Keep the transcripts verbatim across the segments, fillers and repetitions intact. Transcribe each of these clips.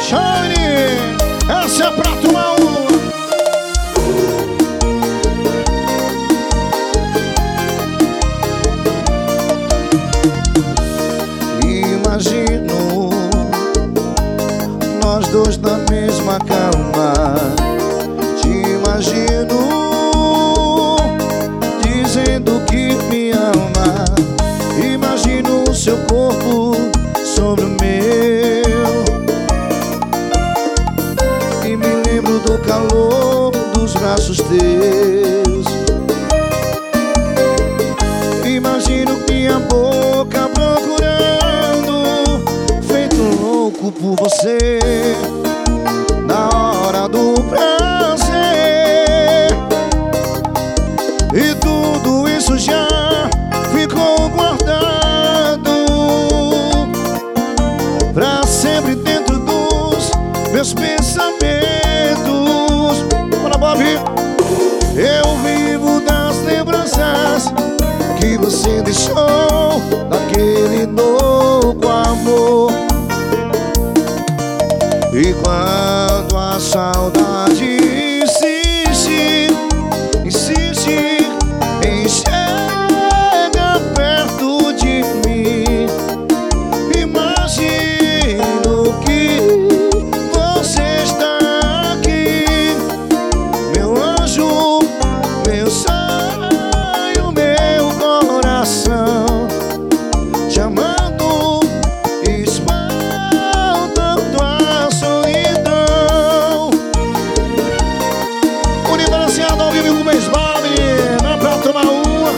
Shine, essa é pra tomar uma. Imagino nós dois na mesma cama. Te imagino dizendo que me ama. Imagino o seu corpo sobre o meu e me lembro do calor dos braços teus. Imagino minha boca procurando, feito louco por você, na hora do prazer. E tudo isso já ficou guardado pra sempre dentro dos meus pensamentos. Bora, Bob! Eu vivo das lembranças que você deixou daquele louco amor. E quando a saudade insiste, insiste em chegar perto de mim, imagino que você está aqui, meu anjo, meu sonho, meu coração, te amando, espantando a solidão. Unibalanceado ao vivo com o Mesbale, não pra tomar uma.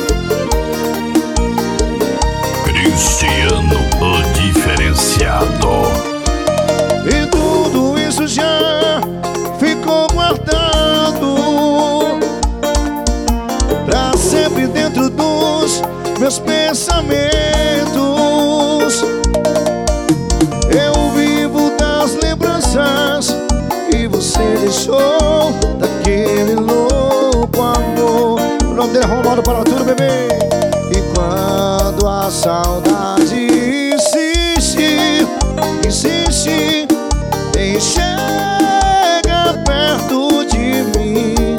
Cristiano, o diferenciado. E tudo isso já ficou guardado pra sempre dentro dos meus pensamentos. Eu vivo das lembranças que você deixou daquele louco amor. O nome dele é Romualdo para tudo, bebê. E quando a saudade insiste, insiste em chegar perto de mim,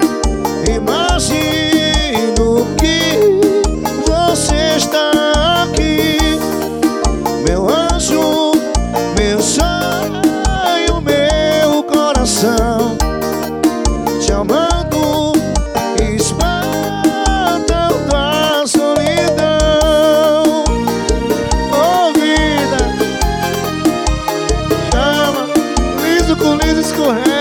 imagino que você está aqui, meu anjo, meu sonho, meu coração, te amando, espantando a solidão. Oh, vida, chama, liso com liso escorrega.